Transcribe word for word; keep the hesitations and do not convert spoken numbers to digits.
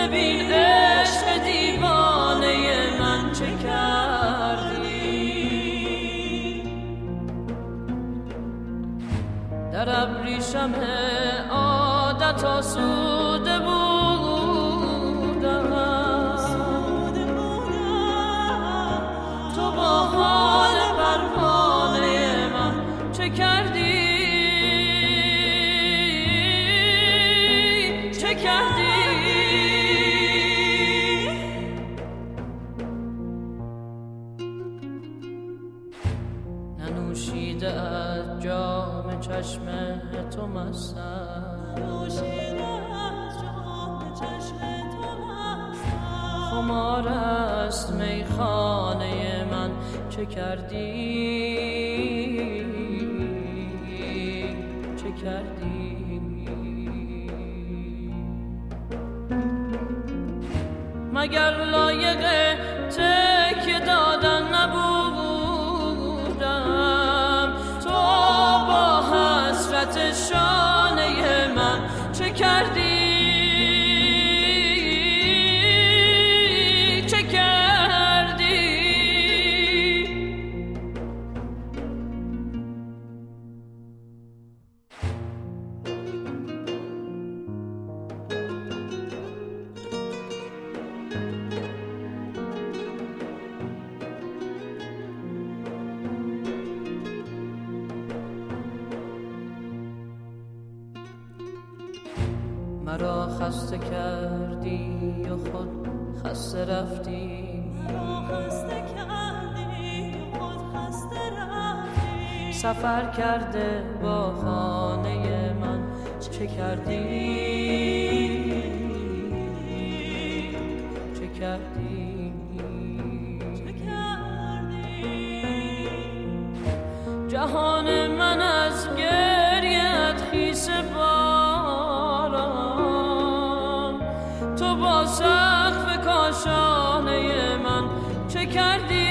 ببین عشق دیوانه من چه کردی. در ابریشم عادت آسوده بودم، تو با حال پروانه من چه کردی، چه کردی. ننوشیده از جام چشم تو مستم، ننوشیده از جام چشم تو مستم. خمار است میخانه من چه کردی، چه کردی. مگر لایق تکیه دادن نبودم، تو با حسرت شانه من چه کردی، چه کردی. مرا خسته کردی و خود خسته رفتی، مرا خسته کردی و خود خسته رفتی. سفر کرده با خانه من چه کردی، چه کردی، چه کردی. جهان من از گریه‌ات خیس با سقف کاشانه من چه کردی،